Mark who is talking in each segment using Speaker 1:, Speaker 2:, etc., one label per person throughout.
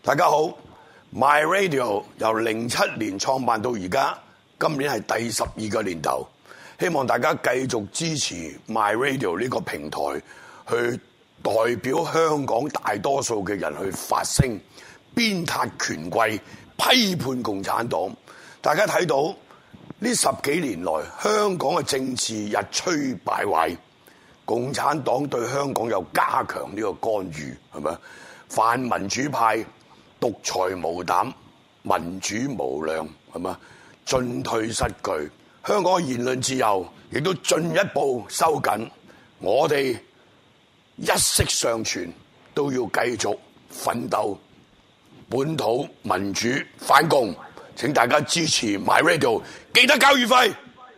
Speaker 1: 大家好 ，My Radio 由07年創辦到而家，今年係第12個年頭，希望大家繼續支持 My Radio 呢個平台，去代表香港大多數嘅人去發聲，鞭撻權貴，批判共產黨。大家睇到呢10幾年來，香港嘅政治日趨敗壞，共產黨對香港有加強呢個干預，係咪？泛民主派獨裁無膽，民主無量，係嘛？進退失據，香港嘅言論自由亦都進一步收緊。我哋一息尚存，都要繼續奮鬥，本土民主反共。請大家支持 My Radio， 記得交月費。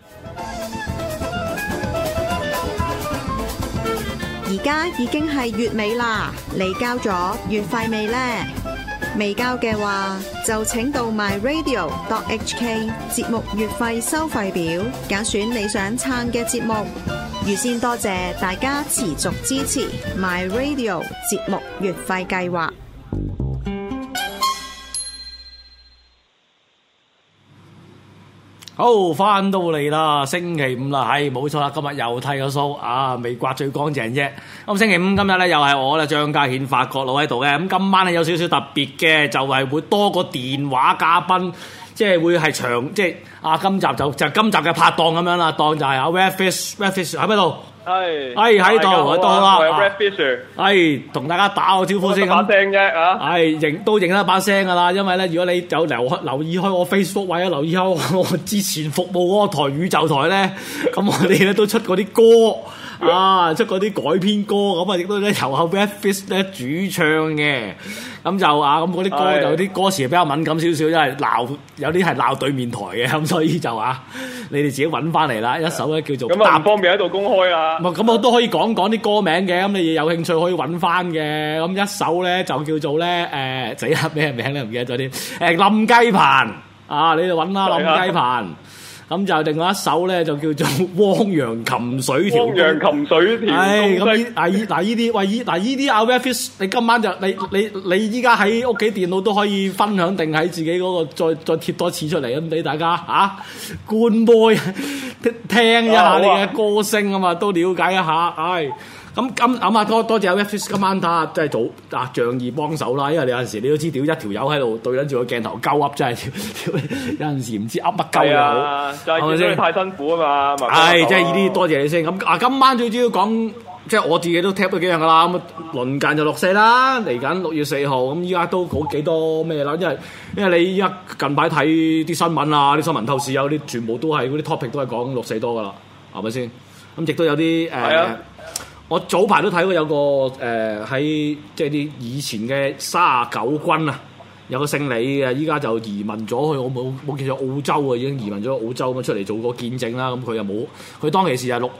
Speaker 2: 而家已經係月尾啦，你交咗月費未呢？未交嘅話，就請到 myradio.hk 節目月費收費表，揀選你想撐嘅節目。預先多謝大家持續支持 myradio 節目月費計劃。
Speaker 3: 好，翻到嚟啦，星期五啦，係冇錯啦，今日又剃個鬚啊，未刮最乾淨啫。咁星期五今日咧又係我啦，張家顯發覺佬喺度嘅。咁今晚咧有少少特別嘅，就係會多個電話嘉賓，即係會係長，即係今集就今集嘅拍檔咁樣啦，當就係阿 Red Fish 喺邊度？係喺度到啦。
Speaker 4: Red Fish，
Speaker 3: 係同大家打個招呼先咁。
Speaker 4: 把聲啫啊！
Speaker 3: 係都認得把聲噶啦，因為咧，如果你有留意開我 Facebook 或者留意開我之前服務嗰個台宇宙台咧，咁我哋咧都出嗰啲歌出嗰啲改編歌，咁啊亦都咧由後 Red Fish 咧主唱嘅，咁就咁嗰啲歌就啲歌詞比較敏感少少，因為有啲係鬧對面台嘅，咁所以就你哋自己揾翻嚟啦。一首咧叫做
Speaker 4: 咁唔方便喺度公開啦。
Speaker 3: 咁我都可以講啲歌名嘅，咁你有興趣可以揾翻嘅。咁一首咧就叫做咧死啦咩名咧唔記得咗啲冧雞棚你就揾啦冧雞棚。咁就另外一首咧就叫做汪洋琴水條。汪洋琴水條。咁依啲阿 Red Fish， 你今晚就你依家喺屋企電腦都可以分享定喺自己嗰個再貼多次出嚟咁俾大家觀摩聽一下你嘅歌聲啊嘛，都了解一下。咁多謝阿 Red Fish 今晚睇真係做仗義幫手啦，因為你有陣時你都知屌一條友喺度對緊住個鏡頭鳩噏，真係有陣時唔知噏乜鳩又好，
Speaker 4: 就係見到你太辛苦啊嘛。
Speaker 3: 即係呢啲多謝你先。咁今晚最主要講，即係我自己都 tap 咗幾樣噶啦。咁鄰近就6/4啦，嚟緊6月4號，咁依家都好幾多咩啦？因為你依家近排睇啲新聞啊，啲新聞透視有啲全部都係嗰啲 topic 都係講6/4多噶啦，係咪先？咁亦都有啲我早排都睇過有個喺即係啲以前嘅39軍啊，有個姓李嘅，依家就移民咗去我冇記錯澳洲啊，已經移民咗澳洲咁出嚟做個見證啦。咁佢又冇，佢當其時係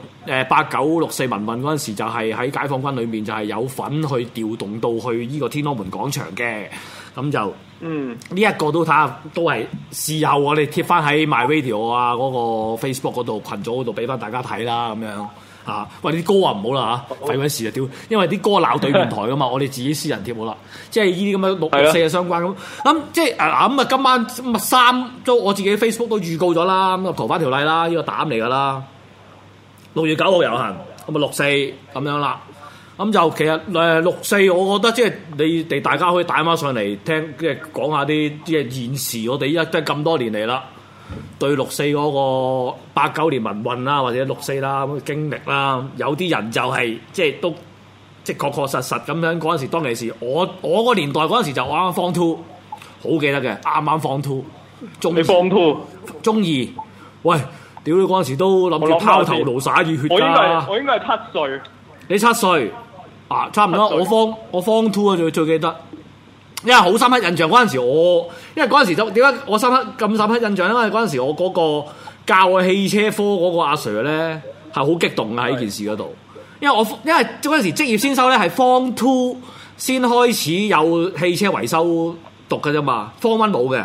Speaker 3: 8964民運嗰陣時，就係喺解放軍裏面就係有份去調動到去呢個天安門廣場嘅。咁就呢一個都睇下，都係事後我哋貼翻喺 My Radio 嗰個 Facebook 嗰度群組嗰度俾翻大家睇啦，咁樣。喂，啲歌唔好啦廢鬼事啊屌！因為啲歌鬧對面台噶嘛，我哋自己私人貼好啦。即係呢啲咁嘅6/4嘅相關咁即係今晚3都我自己 Facebook 都預告咗啦。咁逃犯條例啦，呢個膽嚟噶啦。6月9號遊行，咁6/4咁樣啦。咁就其實6/4，我覺得即係你哋大家可以打返上嚟聽，即係講下啲即係現時我哋依家都係咁多年嚟啦。對6/4嗰個89年民運啦，或者6/4啦咁嘅經歷啦，有啲人就係即係都即係確實咁樣嗰陣時，當其時我個年代嗰陣時就啱啱 Form 2，好記得嘅，啱啱 Form 2，
Speaker 4: 你 Form 2
Speaker 3: 中2，喂，屌你嗰陣時都諗住拋頭顱灑熱血㗎。
Speaker 4: 我應該係7歲，
Speaker 3: 你7歲差唔多。我 Form 2啊，最記得。因為好深刻印象嗰陣時，因為嗰陣時就點解我咁深刻印象？因為嗰陣時我嗰個教我汽車科嗰個阿 Sir 咧係好激動啊喺件事嗰度，因為嗰陣時職業先修咧係 Form 2先開始有汽車維修讀嘅啫嘛，Form 1冇嘅。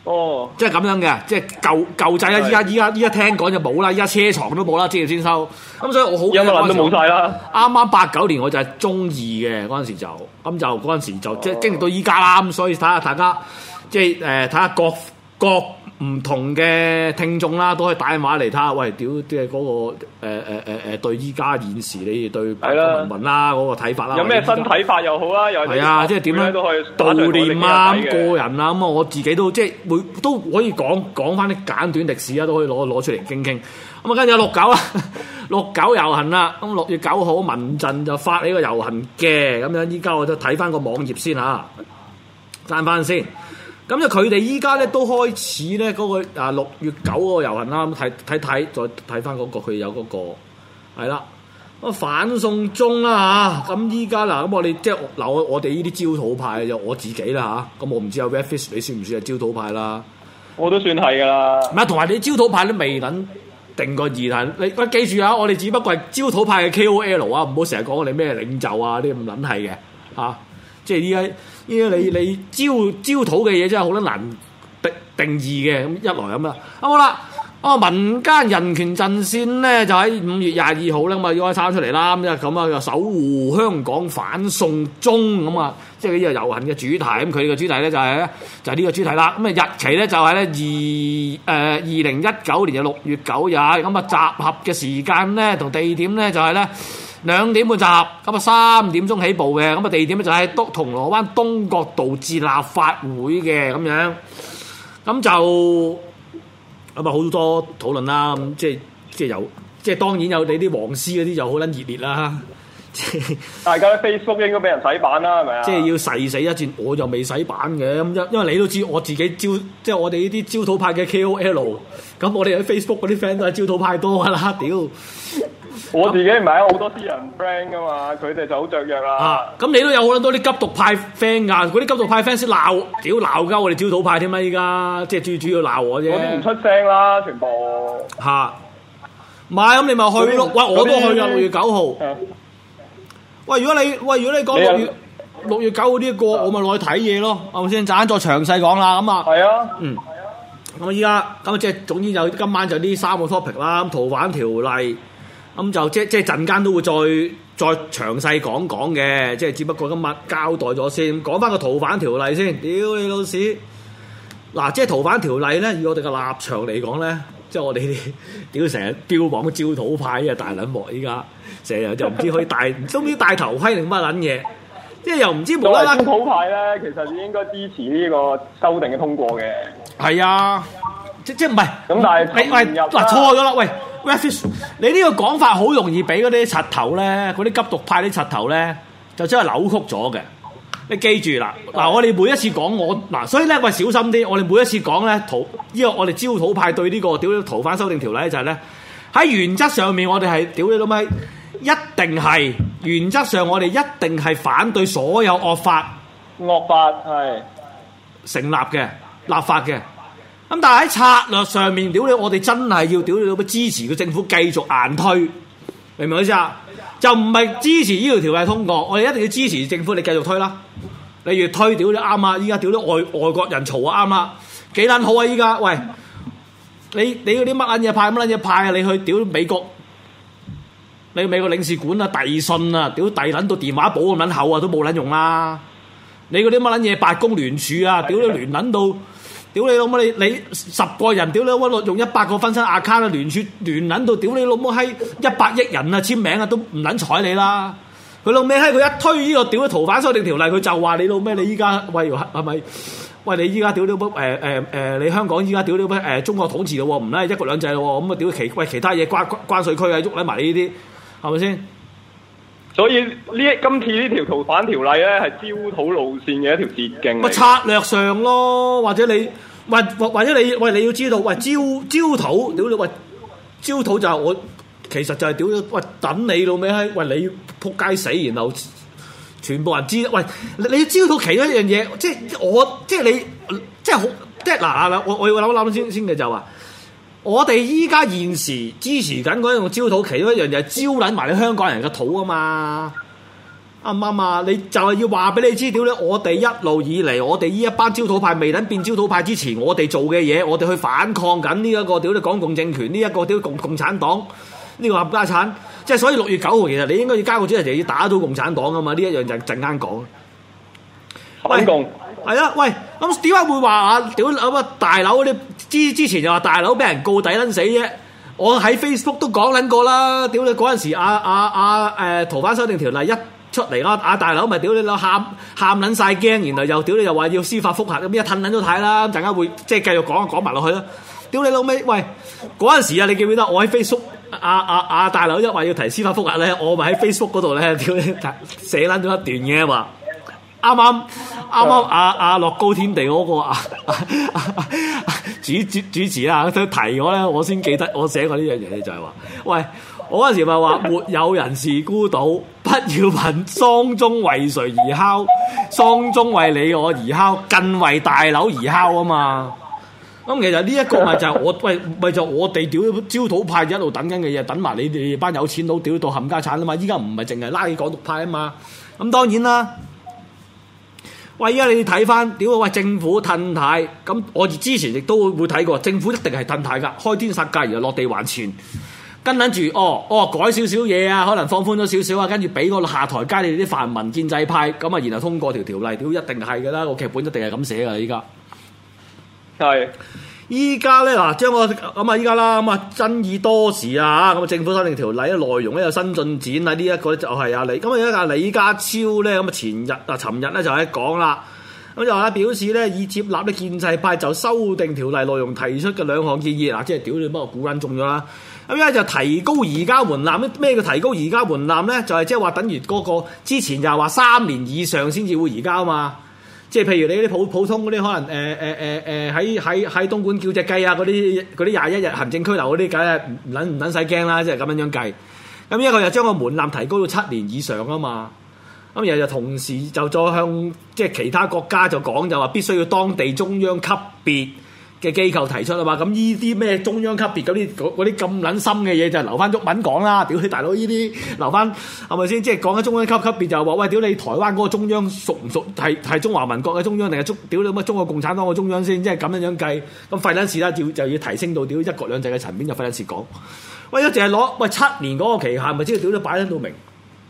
Speaker 4: 哦，
Speaker 3: 即係咁樣嘅，即係舊仔啊！依家聽講就冇啦，依家車床都冇啦，職業先修。咁所以我好
Speaker 4: 有乜撚都冇晒啦。
Speaker 3: 啱啱89年我就係中二嘅嗰陣時就，咁就嗰陣時就即係經歷到依家啦。咁所以睇下大家即係睇下各唔同嘅聽眾啦，都可以打電話嚟睇下，喂，屌即係嗰個對依家現時你哋對白話文啦嗰個睇法啦，
Speaker 4: 有咩新睇法又好啦，又
Speaker 3: 係啊，即係點樣
Speaker 4: 都可以
Speaker 3: 悼念啊，個人啊，咁啊我自己都即係都可以講翻啲簡短歷史啊，都可以攞出嚟傾傾。咁啊跟住有69啦，69遊行啦，咁6月9號民陣就發起個遊行嘅，咁樣依家我就睇翻個網頁先嚇，翻翻先。咁就佢哋依家咧都開始咧嗰個6月9嗰個遊行啦，咁睇再睇翻嗰個佢有嗰個係啦，咁反送中啦嚇，咁依家嗱咁我哋即係嗱我哋呢啲焦土派就我自己啦嚇，咁我唔知有 Red Fish 你算唔算係焦土派啦？
Speaker 4: 我都算係㗎啦。
Speaker 3: 唔係同埋你焦土派都未撚定個議題，你記住啊，我哋只不過係焦土派嘅 KOL 啊，唔好成日講我哋咩領袖啊啲咁撚係嘅嚇，即係依家你焦土嘅嘢真係好難定義嘅，咁一來咁啦，好啦，民間人權陣線咧就喺5月22號咧咁啊要開參出嚟啦，咁啊就守護香港反送中咁啊，即係呢個遊行嘅主題，咁佢嘅主題咧就係呢個主題啦，咁啊日期咧就係咧2019年嘅6月9日，咁啊集合嘅時間咧同地點咧就係咧2點半集合，咁啊3點鐘起步嘅，咁啊地點咧就喺銅鑼灣東角道至立法會嘅咁樣，咁就咁啊好多討論啦，咁即係當然有你啲黃絲嗰啲就好撚熱烈啦，
Speaker 4: 大家喺 Facebook 應該俾人洗版啦，係咪啊？
Speaker 3: 即係要誓死一戰，我就未洗版嘅，咁因為你都知我自己即係我哋呢啲焦土派嘅 KOL，咁我哋喺 Facebook 嗰啲 friend 都係焦土派多噶啦，屌！
Speaker 4: 我自己唔係啊，好多私人 friend 噶嘛，佢哋就好雀躍啦。
Speaker 3: 咁你都有好多啲急毒派 friend 噶，嗰啲急毒派 fans 鬧鳩我哋焦土派添啦，依家即係最主要鬧我啫。
Speaker 4: 嗰啲唔出聲啦，全部
Speaker 3: 嚇。唔係咁，你咪去咯。喂，我都去啊，6月9號。喂，如果你講6月9號呢一個，我咪落去睇嘢咯，係咪先？陣間再詳細講啦，咁啊。係
Speaker 4: 啊。
Speaker 3: 咁啊，依家咁啊，即係總之就今晚就呢3個 topic 啦。咁逃犯條例。咁就即係陣間都會再詳細講嘅，即係只不過今日交代咗先，講翻個逃犯條例先。屌你老屎！嗱，即係逃犯條例咧，以我哋嘅立場嚟講咧，即係我哋啲屌成日標榜焦土派啊大撚鑊，依家成日就唔知可以戴，都唔知戴頭盔定乜撚嘢，即係又唔知無啦啦。
Speaker 4: 焦土派咧，其實應該支持呢個修訂嘅通過嘅。係
Speaker 3: 啊，即係唔係？咁
Speaker 4: 但係
Speaker 3: 喂嗱錯咗啦，喂！你呢個講法好容易俾嗰啲柒頭咧，嗰啲急毒派啲柒頭咧，就真係扭曲咗嘅。你記住啦，嗱，我哋每一次講所以咧，喂，小心啲。我哋每一次講咧，呢個我哋焦土派對呢個屌逃犯修訂條例就係咧，喺原則上面我哋係屌你老味，一定係原則上我哋一定係反對所有惡法係成立嘅立法嘅。咁但係喺策略上面，屌你，我哋真係要屌你老母支持個政府繼續硬推，明唔明意思啊？就唔係支持呢條條例通過，我哋一定要支持政府，你繼續推啦。你越推，屌你啱啊！依家屌啲外國人嘈啊啱啊，幾撚好啊！依家喂，你嗰啲乜撚嘢派乜撚嘢派啊？你去屌美國，你美國領事館啊遞信啊，屌遞撚到電話簿咁撚厚啊，都冇撚用啦。你嗰啲乜撚嘢白宮聯署啊，屌你聯撚到。屌你老母！你10個人，屌你老母用100個分身 account 聯署聯撚到，屌你老母閪100億人啊簽名啊都唔撚睬你啦！佢老味閪佢一推呢個屌逃犯修訂條例，佢就話你老咩？你依家喂係咪？喂你依家屌你老母你香港依家屌你老母中國統治咯喎，唔係一國兩制咯喎，咁啊屌其他嘢關稅區啊喐撚埋呢啲係咪先？
Speaker 4: 所以今次呢條逃犯條例咧係焦土路線嘅一條捷徑。
Speaker 3: 咪策略上咯，或者你你要知道，喂焦土，屌你喂焦土就係我其實就係屌你喂等你老味閪，喂你仆街死，然後全部人知，喂你焦土其中一樣嘢，即係你即係好即係嗱我要諗先嘅就話。我哋依家現時支持緊嗰種焦土，其中一樣就係招撚埋你香港人嘅土啊嘛！ 啱唔啱啊？你就係要話俾你知，屌你！我哋一路以嚟，我哋呢一班焦土派未等變焦土派之前，我哋做嘅嘢，我哋去反抗緊呢一個屌你港共政權，呢、一個屌共產黨呢個冚家產。即係所以6月9號其實你應該要交個主題，就要打倒共產黨啊嘛！呢一樣就陣間講。
Speaker 4: 反共
Speaker 3: 係啊，喂，咁點解會話啊？屌咁啊！大佬嗰啲之前就話大佬俾人告抵撚死啫。我喺 Facebook 都講撚過啦。屌你嗰陣時逃犯修訂條例一出嚟啦，大佬咪屌你喊撚晒驚，然後又屌你又話要司法覆核，咁一褪撚咗睇啦。陣間會即係繼續講埋落去啦。屌你老味，喂嗰陣時啊，你記唔記得我喺 Facebook 大佬一話要提司法覆核咧，我咪喺 Facebook 嗰度咧屌你寫撚咗一段嘢話。啱啱樂高天地嗰個主持啊，佢提我咧，我先記得我寫過呢樣嘢，就係話，喂，我嗰陣時咪話沒有人是孤島，不要問喪鐘為誰而敲，喪鐘為你我而敲，更為大佬而敲啊嘛。咁其實呢一個咪就係我哋屌焦土派一路等緊嘅嘢，等埋你哋班有錢佬屌到冚家產啊嘛。依家唔係淨係拉起港獨派啊嘛。咁當然啦。喂，而家你睇翻，屌喂，政府褪軚，咁我之前亦都會睇過，政府一定係褪軚噶，開天殺價，然後落地還錢，跟撚住，改少少嘢啊，可能放寬咗少少啊，跟住俾個下台階你哋啲泛民建制派，咁啊，然後通過條例，屌一定係噶啦，個劇本一定係咁寫噶，依家係。依家咧嗱，將個咁啊，依家啦，咁啊爭議多時啊，咁啊政府修訂條例嘅內容咧有新進展啊，呢一個咧就係咁啊，而家李家超咧咁啊尋日咧就係講啦，咁就話表示咧已接納咧建制派就修訂條例內容提出嘅2項建議，嗱即係屌你幫我估撚中咗啦，咁而家就提高移交門檻，咩叫提高移交門檻咧？就係即係話等於嗰個之前就係話3年以上先至會移交嘛。即係譬如你啲普通嗰啲可能喺東莞叫隻雞啊嗰啲21日行政拘留嗰啲，梗係唔撚使驚啦，即係咁樣計。咁一個就將個門檻提高到7年以上啊嘛。咁然後就同時就再向即係其他國家就講就話必須要當地中央級別嘅機構提出啊嘛。咁呢啲咩中央級別嗰啲咁撚深嘅嘢就留翻毓民講啦。屌你大佬呢啲留翻係咪先？即係講緊中央級別就話喂，屌你台灣嗰個中央屬唔屬係中華民國嘅中央定係屌你乜中國共產黨嘅中央先？即係咁樣計咁費撚事啦，就要提升到屌一國兩制嘅層面就費撚事講。喂，一淨係攞7年嗰個期限，咪即係屌你擺喺度明。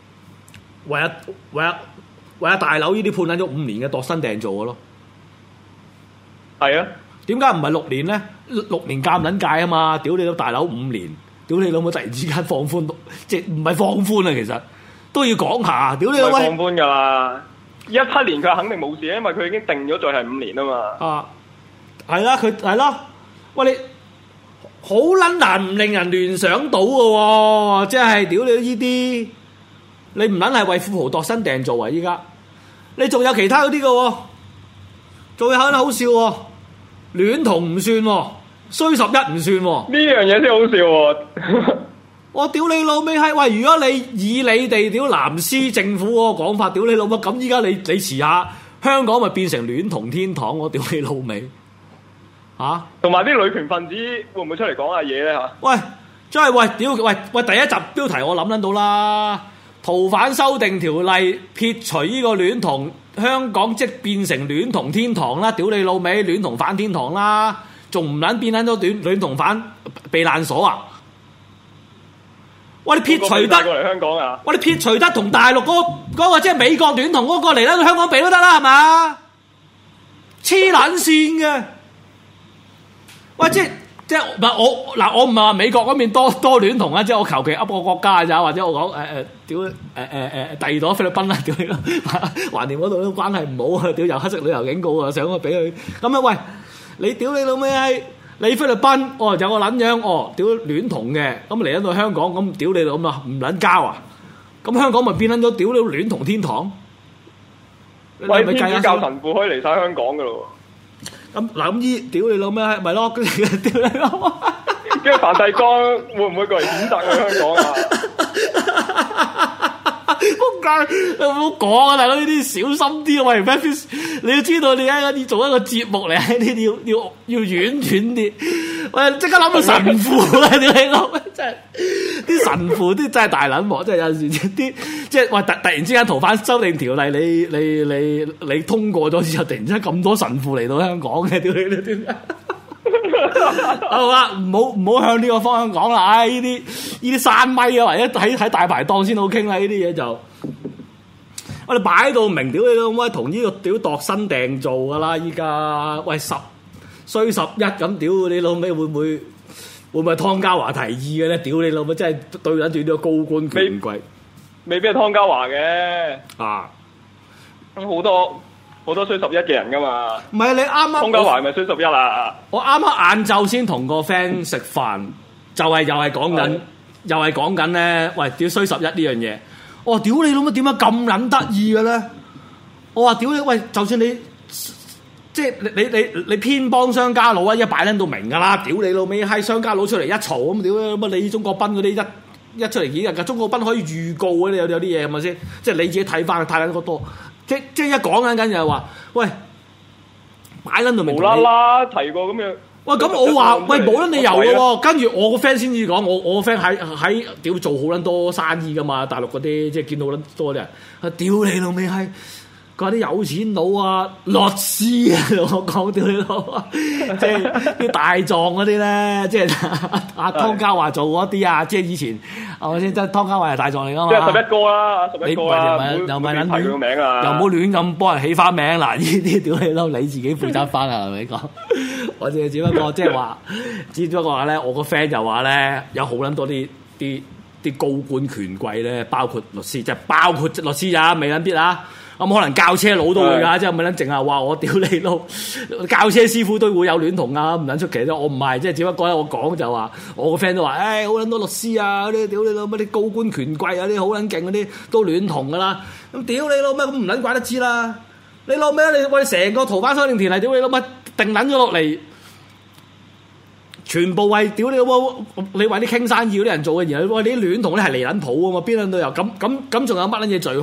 Speaker 3: 為大佬呢啲判撚咗5年嘅度身訂做嘅咯。係啊。點解唔係6年咧？6年監撚界啊嘛！屌你老大佬5年，屌你老母突然之間放寬，即係唔係放寬啊？其實都要講下，屌你老味！放寬㗎啦！17年佢肯定冇事，因為佢已經定咗罪係5年啊嘛。啊，係啦，佢係咯。喂，你好撚難唔令人聯想到嘅喎，即係屌你呢啲，你唔撚係為富豪度身訂做啊！依家你仲有其他嗰啲嘅喎，仲有肯定好笑喎。戀童唔算喎，衰11唔算喎。呢樣嘢先好笑喎！我屌你老味閪！喂，如果你以你哋屌藍絲政府嗰個講法，屌你老母咁，依家你遲下香港咪變成戀童天堂？我屌你老味嚇！同埋啲女權分子會唔會出嚟講下嘢咧嚇？喂，真係喂屌喂！第一集標題我諗到啦，逃犯修訂條例撇除呢個戀童。香港即變成戀童天堂啦！屌你老味，戀童反天堂啦，仲唔撚變撚咗戀童反避難所啊？喂，你撇除得過嚟香港啊？喂，你撇除得同大陸嗰個即係美國戀童嗰個嚟啦，香港避都得啦，係嘛？黐撚線嘅！喂，即係唔係我嗱？我唔係話美國嗰邊多戀童啊，即係我求其噏個國家咋，或者我講屌第二度菲律賓啦，屌你咯，橫掂嗰度都關係唔好啊，屌又黑色旅遊警告啊，想我俾佢咁啊！喂，你屌你老味閪，你菲律賓有個撚樣屌戀童嘅，咁嚟緊到香港咁屌你咁啊，唔撚交啊！咁香港咪變撚咗屌你戀童天堂？喂，天主教神父可以嚟晒香港噶咯？咁嗱咁屌你老咩？咪咯，屌你老！跟住梵蒂岡會唔會過嚟譴責去香港啊？仆街！你唔好講啊，大佬呢啲小心啲啊！喂 ，Matthew， 你要知道你而家要做一個節目嚟，呢啲要婉轉啲。喂，即刻諗到神父啦！屌你老！真係啲神父啲真係大撚鑊，即係有時啲即係喂突然之間逃犯修訂條例，你通過咗之後，突然之間咁多神父嚟到香港嘅，屌你點解？好啦，唔好向呢個方向講啦。唉，呢啲山咪啊，或者喺大排檔先好傾啦。呢啲嘢就我哋擺到明，屌你老母，同呢個屌度身訂做噶啦。依家喂10衰11咁，屌你老味會唔會係湯家華提議嘅咧？屌你老母，真係對緊住呢個高官權貴，
Speaker 4: 未必係湯家華嘅
Speaker 3: 啊！
Speaker 4: 咁好多衰11嘅人噶嘛。
Speaker 3: 唔係你啱啱
Speaker 4: 湯家華係咪衰11啊？
Speaker 3: 我啱啱晏晝先同個 friend 食飯，又係講緊咧，喂，屌衰11呢樣嘢。我話屌你老母，點解咁撚得意嘅咧？我話屌你，喂，就算你即係你偏幫商家佬啊，一擺撚到明㗎啦！屌你老味，閪商家佬出嚟一嘈咁，屌乜你中國賓嗰啲一出嚟幾日㗎？中國賓可以預告嘅，有啲嘢係咪先？即係你自己睇翻，太撚個多。即係一講緊就係話，喂，擺撚到明，
Speaker 4: 無啦啦提過咁樣。
Speaker 3: 喂，咁我話喂冇撚理由嘅喎，跟住我個 friend 先至講，我個 friend 喺屌做好撚多生意噶嘛，大陸嗰啲即係見到撚多啲人，屌你老味係嗰啲有錢佬啊，律師啊，同我講屌你老啊，即係啲大狀嗰啲咧，即係阿湯家華做嗰啲啊，即係以前係咪先？即係湯家華係大狀嚟噶嘛？
Speaker 4: 即係11哥啦，11哥啦，
Speaker 3: 又唔係撚
Speaker 4: 提佢個名啊，
Speaker 3: 又冇亂咁幫人起翻名嗱，呢啲屌你撈，你自己負責翻啊，係咪講？我只不過即係話，只不過話咧，我個 friend 就話咧，有好撚多啲高官權貴咧，包括律師，即係包括律師咋，未撚必啊！咁可能教車佬都會㗎，即係咪撚淨係話我屌你撈，教車師傅都會有戀童啊，唔撚出奇啫。我唔係，即係只不過咧，我講就話，我個 friend 都話，唉，好撚多律師啊，嗰啲屌你老乜啲高官權貴啊，啲好撚勁嗰啲都戀童㗎啦。咁屌你老乜咁唔撚怪得知啦？你老咩？你喂成個逃犯修訂條例，屌你老乜定撚咗落嚟？全部為屌你老母，你為啲傾生意嗰啲人做嘅嘢，喂你啲戀童咧係離撚譜啊嘛，邊撚都有咁仲有乜撚嘢罪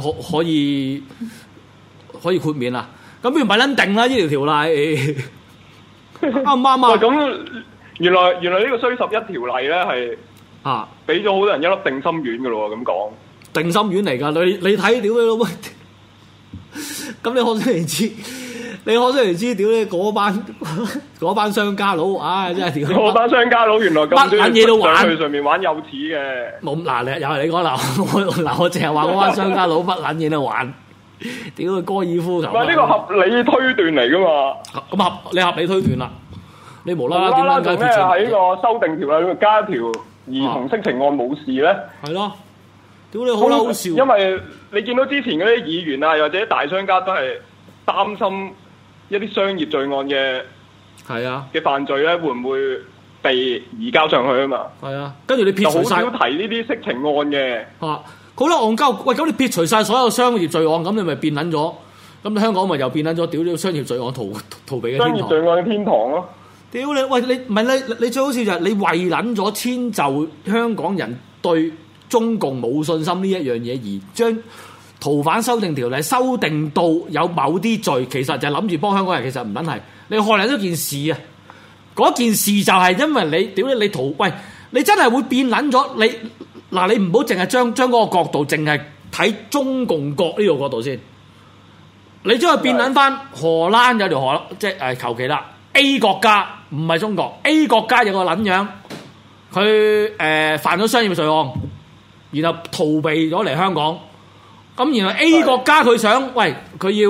Speaker 3: 可以豁免啊？咁不如咪撚定啦呢條條例，啱唔啱啊？
Speaker 4: 咁原來呢個衰11條例咧係啊，俾咗好多人一粒定心丸嘅咯喎，咁講
Speaker 3: 定心丸嚟㗎，你睇屌你老母，咁你可想而知。你可想而知，屌你嗰班商家佬，唉真係屌！嗰班商家佬原來咁乜嘢都玩，去上面玩幼稚嘅。冇嗱，你又係你講嗱，我淨係話嗰班商家佬乜撚嘢都玩，屌佢高爾夫球。唔係呢個合理推斷嚟噶嘛？咁你合理推斷啦，你無啦啦點解做咩喺個修訂條例裏面加一條兒童色情案冇事咧？係咯，屌你好嬲笑！因為你見到之前嗰啲議員啊，或者大商家都係擔心。一啲商業罪案嘅犯罪咧，會唔會被移交上去啊嘛？係啊，跟住你撇除晒，好少提呢啲色情案嘅。啊，好啦，戇鳩，喂，咁你撇除晒所有商業罪案，咁你咪變撚咗？咁香港咪又變撚咗？屌你商業罪案逃避嘅天堂。商業罪案嘅天堂咯。屌你，喂，你唔係你最好笑就係你為撚咗遷就香港人對中共冇信心呢一樣嘢而將逃犯修訂條例修訂到有某啲罪，其實就諗住幫香港人，其實唔撚係你害撚咗件事啊！嗰件事就係因為你屌你喂，你真係會變撚咗你嗱，你唔好淨係將嗰個角度，淨係睇中共國呢個角度先，你將佢變撚翻荷蘭有條即係求其啦 A 國家唔係中國 A 國家有個撚樣，佢犯咗商業罪案，然後逃避咗嚟香港。咁然後 A 國家佢想，喂佢要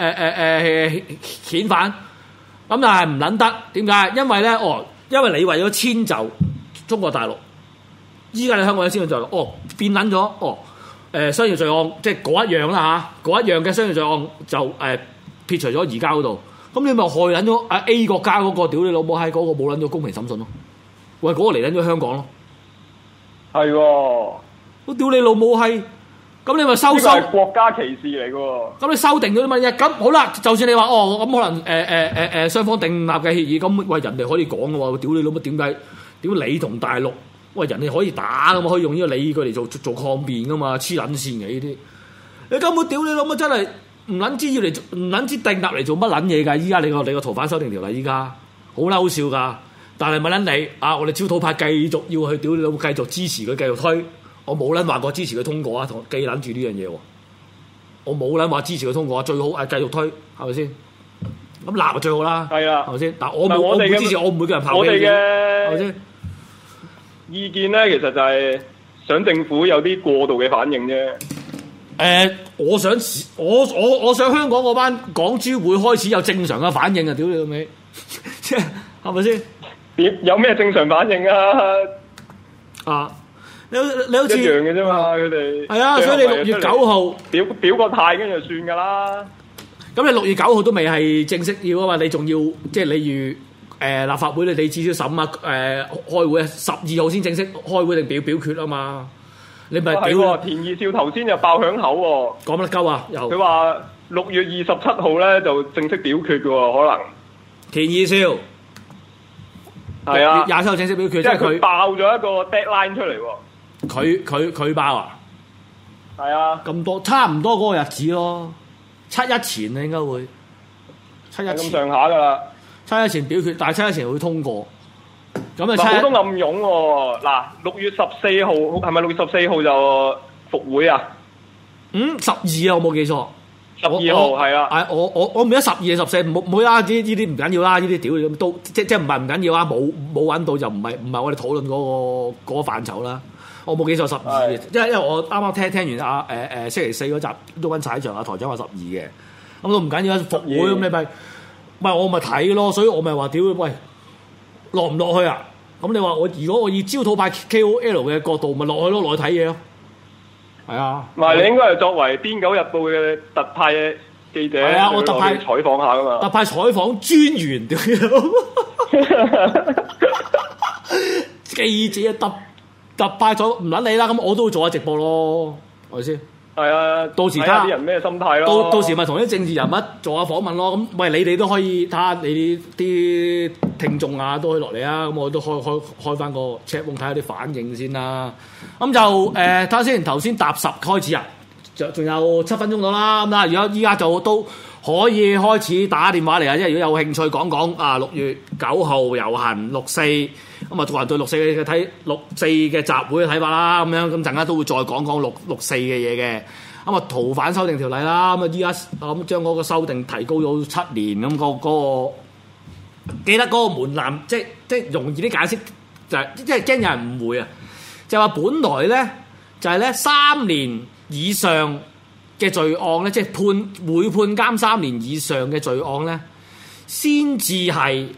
Speaker 3: 遣返，咁但係唔撚得，點解？因為咧，因為你為咗遷就中國大陸，依家你香港有遷就，變撚咗，商業罪案即係嗰一樣啦嚇，嗰一樣嘅商業罪案就撇除咗移交嗰度，咁你咪害撚咗 A 國家嗰個屌你老母閪嗰個冇撚咗公平審訊咯，喂嗰個嚟撚咗香港咯，係喎，我屌你老母閪！咁你咪收呢個係國家歧視嚟嘅喎。咁你修訂咗啲乜嘢？咁好啦，就算你話咁可能雙方訂立嘅協議，咁喂人哋可以講嘅喎，屌你老母點解？屌你同大陸，喂人哋可以打嘅嘛，可以用呢個理據嚟做抗辯嘅嘛，黐撚線嘅呢啲。你根本屌你老母真係唔撚知要嚟唔撚知訂立嚟做乜撚嘢㗎？依家你個逃犯修訂條例依家好嬲笑㗎。 但係咪撚你啊？我哋焦土派繼續要去屌你老母，繼續支持佢，繼續推。我冇撚話過支持佢通過啊，同記撚住呢樣嘢喎。我冇撚話支持佢通過啊，最好係繼續推，係咪先？咁立就最好啦，係啊，係咪先？但我冇，我唔會支持，我唔會叫人炮擊嘅，係咪先？
Speaker 4: 意見咧，其實就係想政府有啲過度嘅反應啫。
Speaker 3: 我想香港嗰班港豬會開始有正常嘅反應啊！屌你老味，即係咪先？
Speaker 4: 有咩正常反應啊？啊！
Speaker 3: 你好似
Speaker 4: 一樣嘅啫嘛，佢哋
Speaker 3: 係啊，所以你6月9號
Speaker 4: 表個態，跟住就算㗎啦。
Speaker 3: 咁你6月9號都未係正式要啊嘛，你仲要即係例如立法會你至少審啊開會啊，12號先正式開會定表決啊嘛。你咪屌
Speaker 4: 田二少頭先就爆響口喎，
Speaker 3: 講乜鳩啊？又
Speaker 4: 佢話6月27號咧就正式表決嘅喎，可能
Speaker 3: 田二少
Speaker 4: 係啊
Speaker 3: ，27號正式表決，
Speaker 4: 即係佢爆咗一個 deadline 出嚟喎。
Speaker 3: 佢爆啊？
Speaker 4: 係啊，
Speaker 3: 咁多差唔多嗰個日子咯，7/1前啊應該會7/1
Speaker 4: 咁上下㗎啦。
Speaker 3: 7/1前表決，但係7/1前會通過。咁啊，
Speaker 4: 好多暗湧喎！嗱，6月14號係咪6月14號就復會啊
Speaker 3: ？12啊，我冇記錯。
Speaker 4: 12號係啊。
Speaker 3: 我唔記得12定14，唔好啦，呢啲唔緊要啦，呢啲屌都即係唔係唔緊要啊？冇揾到就唔係我哋討論嗰個範疇啦。我冇記錯12嘅，因為我啱啱聽完星期4嗰集都揾踩場啊，台長話12嘅，咁都唔緊要啊。復會咁你咪我咪睇咯，所以我咪話屌喂。落唔落去啊？咁你話如果我以焦土派 KOL 嘅角度，咪落去咯，落去睇嘢咯。係啊，
Speaker 4: 唔係你應該係作為《癲狗日報》嘅特派記者，
Speaker 3: 係啊，我特派
Speaker 4: 採訪下噶嘛。
Speaker 3: 特派採訪專員屌，記者特派咗唔撚你啦，咁我都會做下直播咯，係咪先？係啊，到時睇下
Speaker 4: 啲人咩心態咯。
Speaker 3: 到時咪同啲政治人物做下訪問咯。咁喂，你哋都可以睇下你啲聽眾啊，都可以落嚟啊。咁我都開翻個 chat room 睇下啲反應先啦。咁就睇下先，頭先搭10開始啊，仲有7分鐘到啦。咁啊，如果依家就都可以開始打電話嚟啊。即係如果有興趣講啊，6月9號遊行6·4，咁啊，個人對6·4嘅睇6·4嘅集會嘅睇法啦。咁樣咁陣間都會再講6·4嘅嘢嘅。咁啊，逃犯修訂條例啦。咁啊，依家咁將嗰個修訂提高咗7年。咁嗰個記得嗰個門檻，即係容易啲解釋，就係即係驚有人誤會啊。就話本來咧就係咧3年以上嘅罪案咧，即係會判監3年以上嘅罪案咧，先至係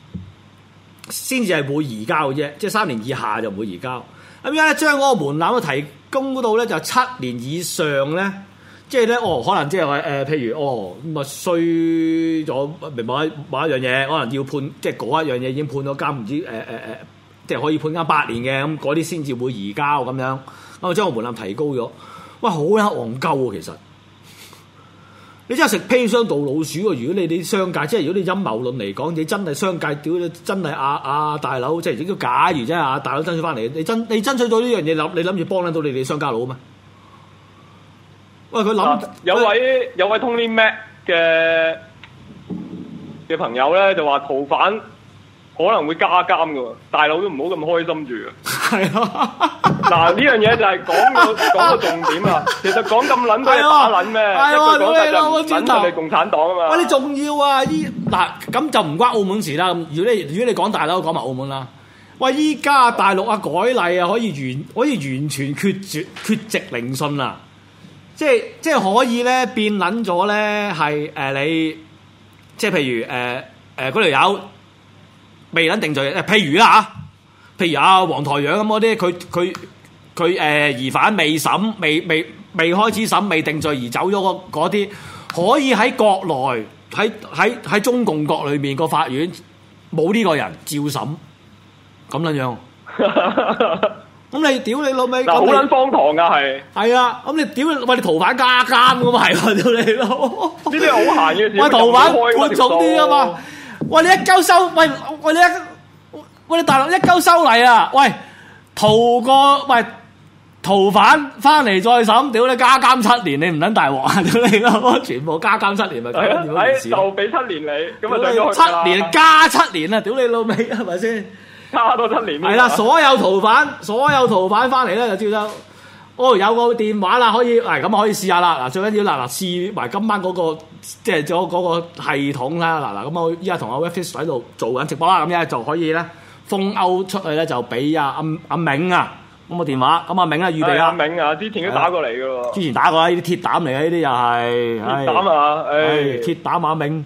Speaker 3: 會移交嘅啫。即係3年以下就唔會移交。咁而家咧將嗰個門檻提供嗰度咧就7年以上咧，即係咧可能即係話譬如咁啊衰咗某一樣嘢，可能要判即係嗰一樣嘢已經判咗監，唔知即係可以判監8年嘅，咁嗰啲先至會移交咁樣。咁啊將個門檻提高咗，喂好撚戇鳩喎其實。你真係食砒霜杜老鼠喎！如果你啲商界，即係如果你陰謀論嚟講，你真係商界屌你真係大佬，即係如果假如真係大佬爭取翻嚟，你爭取到呢樣嘢，你諗住幫得到你哋商家佬咩？喂，佢諗
Speaker 4: 有位 Tony Mac 嘅朋友咧，就話逃犯可能會加監㗎喎，大佬都唔好咁開心住啊！係啊，嗱呢樣嘢就係講個重點啊！其實講咁撚多嘢打撚咩？一句講晒就唔撚就係共產黨啊嘛！
Speaker 3: 喂，你仲要啊？嗱咁就唔關澳門事啦。咁如果你講大佬，講埋澳門啦。喂，依家大陸改例啊，可以完全缺席聆訊啊！即係可以咧變撚咗咧係你即係譬如嗰條友未撚定罪譬如啦嚇。譬如黃台仰咁嗰啲，佢疑犯未審，未開始審，未定罪而走咗嗰啲，可以喺國內喺中共國裏面個法院冇呢個人照審，咁撚樣。咁你屌你老味，
Speaker 4: 好撚荒唐㗎
Speaker 3: 係啊！咁你屌喂你逃犯加監咁嘛係喎，屌你老！呢
Speaker 4: 啲好閒嘅事。
Speaker 3: 喂逃犯寬重啲啊嘛！喂你一鳩收喂你大陸一鳩收嚟啊！喂，逃過喂逃犯翻嚟再審，屌你加監7年，你唔撚大鑊啊！屌你咯，全部加監7年咪搞掂嗰件事咯。
Speaker 4: 就俾7年你，咁啊上咗去
Speaker 3: 7年加7年啊！屌你老味，係咪先？
Speaker 4: 加多7年。
Speaker 3: 係啦，所有逃犯翻嚟咧就照咗。哦，有個電話啦，可以咁可以試下啦。嗱，最緊要嗱試埋今晚嗰個即係咗嗰個系統啦。咁我依家同阿 Webfish 喺度做緊直播啦，咁咧就可以咧封勾出去咧，就俾阿銘啊咁個電話。咁阿銘啊預備啦。阿銘啊，之前都打過嚟嘅喎。之前打過啦，呢啲鐵膽嚟嘅，呢啲又係。鐵膽啊！鐵膽阿銘。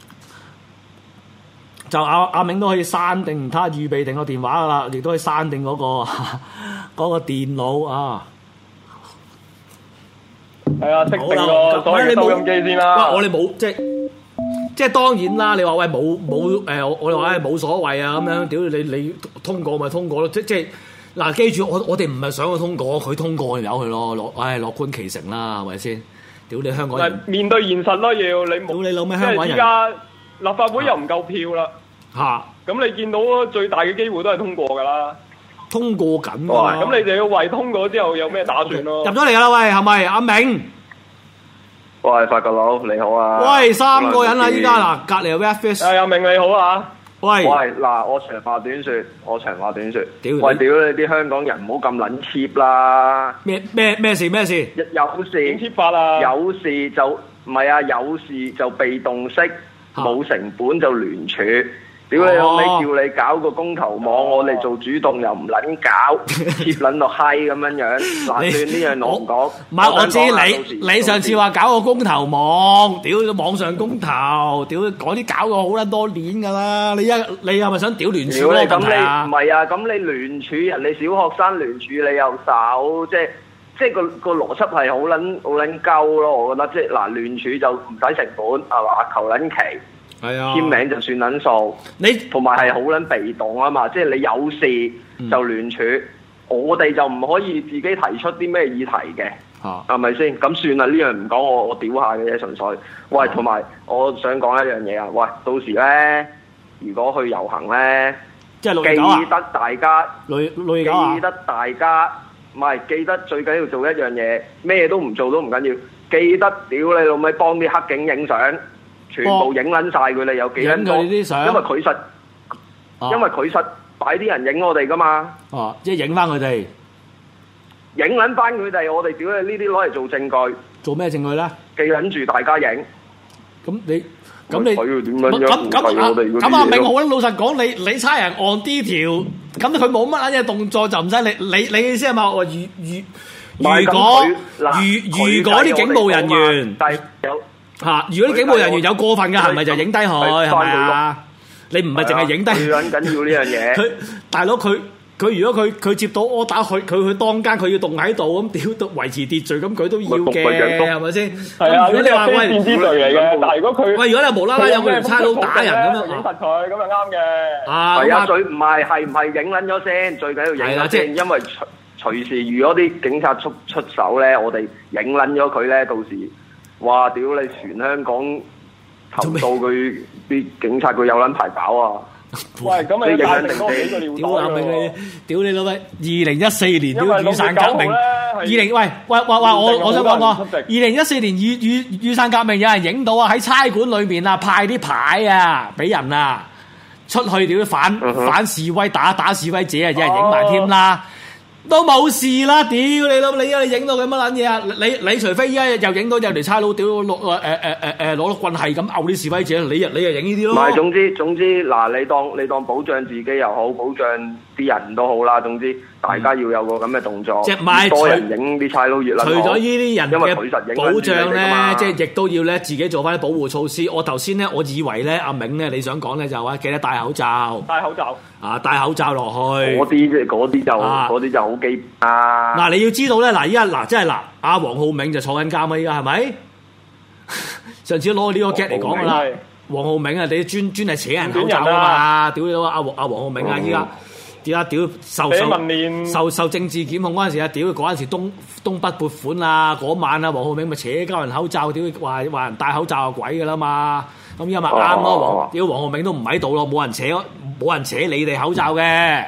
Speaker 3: 就阿銘都可以刪定，睇下預備定個電話噶啦，亦都可以刪定嗰個電腦啊。係啊，識定個所謂收音機先啦。我哋冇即係當然啦。你話喂冇我哋話冇所謂啊咁樣。屌你通過咪通過咯。即係嗱，記住我哋唔係想佢通過，佢通過就由佢咯。樂觀其成啦，係咪先？屌你香港人面對現實咯，要你冇。屌你老咩香港人？即係依家立法會又唔夠票啦。嚇！咁你見到最大嘅機會都係通過㗎啦。通過緊喎，咁你就要為通過之後有咩打算咯？入咗嚟㗎啦，喂，係咪阿銘？
Speaker 5: 喂，法國佬你好啊！
Speaker 3: 喂，3個人啦，依家嗱，隔離有 Webfish。
Speaker 4: 阿銘你好啊！
Speaker 3: 喂，
Speaker 5: 嗱，我長話短説。喂，屌你啲香港人唔好咁撚 cheap 啦！
Speaker 3: 咩事？
Speaker 5: 有事
Speaker 4: cheap 法啊！
Speaker 5: 有事就唔係啊，有事就被動式，冇成本就聯署。屌你老味，叫你搞個公投網，我哋做主動又唔撚搞，貼撚到閪咁樣樣。嗱，算呢樣我唔講。唔係我知你上次話搞個公投網，屌網上公投，屌嗰啲搞過好撚多年㗎啦。你係咪想屌聯署嗰個問題啊？唔係啊，咁你聯署人哋小學生聯署你又手，即係個邏輯係好撚鳩咯。我覺得即係嗱，聯署就唔使成本係嘛，求撚期。係啊，簽名就算撚數，你同埋係好撚被動啊嘛，即係你有事就聯署，我哋就唔可以自己提出啲咩議題嘅，係咪先？咁算啦，呢樣唔講，我屌下嘅啫，純粹。喂，同埋我想講一樣嘢啊，喂，到時咧，如果去遊行咧，即係記得大家，記得大家，唔係記得最緊要做一樣嘢，咩都唔做都唔緊要，記得屌你老味幫啲黑警影相。全部影撚晒佢哋有幾撚多？因為佢實擺啲人影我哋噶嘛。哦，即係影翻佢哋，影撚翻佢哋，我哋屌你呢啲攞嚟做證據。做咩證據咧？記撚住大家影。咁阿銘好老實講，你差人按啲條，咁佢冇乜嘢動作就唔使你意思係嘛？如果啲警務人員，但係有。如果啲警務人員有過分嘅行為就影低佢，係咪啊？你唔係淨係影低。最緊要呢樣嘢。佢大佬佢如果佢接到柯打，佢去當間，佢要動喺度咁屌維持秩序，咁佢都要嘅，係咪先？係啊，如果你話喂，秩序嚟嘅，但係如果佢喂，如果你無啦啦有個差佬打人咁樣，影實佢咁就啱嘅。係啊，最唔係唔係影撚咗先，最緊要影撚先，因為隨時如果啲警察出手咧，我哋影撚咗佢咧，到時。哇！屌你全香港投訴佢啲警察，佢有撚排搞啊！喂，咁你影定地屌啊！屌你老味！2014年屌雨傘革命我想講個2014年雨傘革命有人影到啊！喺差館裏面啊，派啲牌啊俾人啊出去屌反示威打示威者啊，有人影埋添啦。都冇事啦，屌你老！你影到佢乜撚嘢啊？你除非依家又影到有條差佬屌攞攞棍係咁毆啲示威者，你又影呢啲咯？唔係，總之嗱，你當保障自己又好，保障啲人都好啦。總之大家要有個咁嘅動作，即係多人影啲差佬越撚好。除咗呢啲人嘅保障咧，即係亦都要咧自己做翻啲保護措施。我頭先咧，我以為咧阿銘咧你想講咧就話記得戴口罩。戴口罩落去。嗰啲就好基本啊！嗱，你要知道咧，嗱依家即係阿黃浩銘就坐緊監啊！依家係咪？上次攞呢個 get 嚟講噶啦，黃浩銘啊，你專係扯人口罩啊嘛！屌你阿黃浩銘啊！依家屌受政治檢控嗰陣時啊，屌嗰陣時東北撥款啊，嗰晚啊黃浩銘咪扯鳩人口罩，屌話人戴口罩係鬼噶啦嘛！咁依家咪啱咯，屌黃浩銘都唔喺度咯，冇人扯你哋口罩嘅。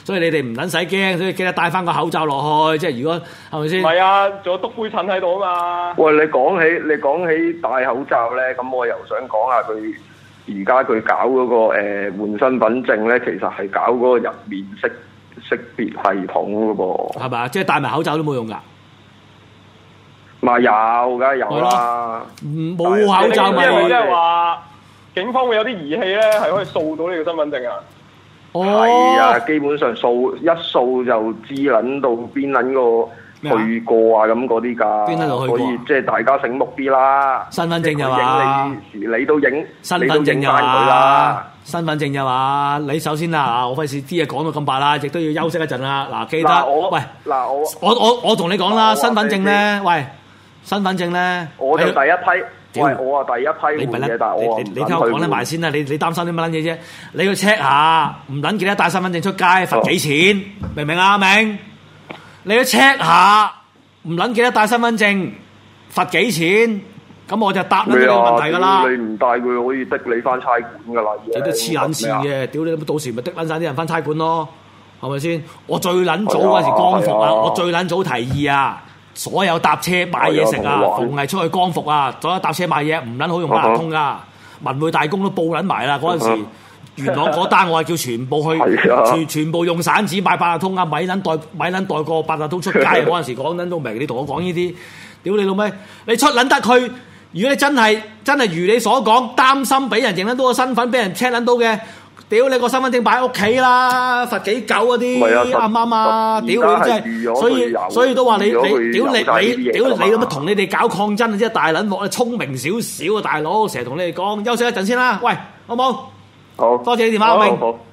Speaker 3: 所以你哋唔撚使驚，所以記得戴翻個口罩落去。即係如果係咪先？
Speaker 4: 唔係啊，仲有篤灰塵喺度啊嘛。
Speaker 6: 喂，你講起戴口罩咧，咁我又想講下佢而家佢搞嗰個換身份證咧，其實係搞嗰個人面識別系統嘅噃。
Speaker 3: 係咪啊？即係戴埋口罩都冇用㗎。
Speaker 6: 咪有，梗係有啦。
Speaker 3: 冇口罩咪
Speaker 4: 即係話警方會有啲儀器咧，係可以掃到你個身份證啊。
Speaker 6: 係啊，基本上掃就知撚到邊撚個去過啊咁嗰啲㗎。邊撚度去過？所以即係大家醒目啲啦。
Speaker 3: 身份證就話
Speaker 6: 你都影，
Speaker 3: 身份證就話身份證就話你首先啦，我費事啲嘢講到咁白啦，亦都要休息一陣啦。嗱，記得我同你講啦，身份證咧，喂，身份證咧，
Speaker 6: 我就第一批。喂，我啊第一批換嘅，但係我
Speaker 3: 你聽我講得埋先啦，你擔心啲乜撚嘢啫？你要 check 下，唔撚記得帶身份證出街，罰幾錢？明唔明啊？明？你要 check 下，唔撚記得帶身份證，罰幾錢？咁我就答呢個問題㗎啦。
Speaker 6: 你唔帶佢可以的你翻差館㗎啦。
Speaker 3: 你都黐撚線嘅，屌你！到時咪的撚晒啲人翻差館咯，係咪先？我最撚早嗰陣時光復啊，我最撚早提議啊。所有搭車買嘢食啊，逢係出去光復啊，所有搭車買嘢唔撚好用八達通噶，文匯大公都報撚埋啦嗰陣時，元朗嗰單我係叫全部去，全部用散紙買八達通啊，咪撚袋個八達通出街嗰陣時講撚都明，你同我講呢啲，屌你老味，你出撚得佢，如果你真係如你所講，擔心俾人認得到個身份，俾人 check 撚到嘅。屌你個身份證擺喺屋企啦，罰幾嚿嗰啲啱唔啱啊？屌你真係，所以都話你屌你咁同你哋搞抗爭啊！即係大撚鑊，聰明少少啊，大佬成日同你哋講，休息一陣先啦，喂，好冇？
Speaker 6: 好，
Speaker 3: 多謝你電話，阿明。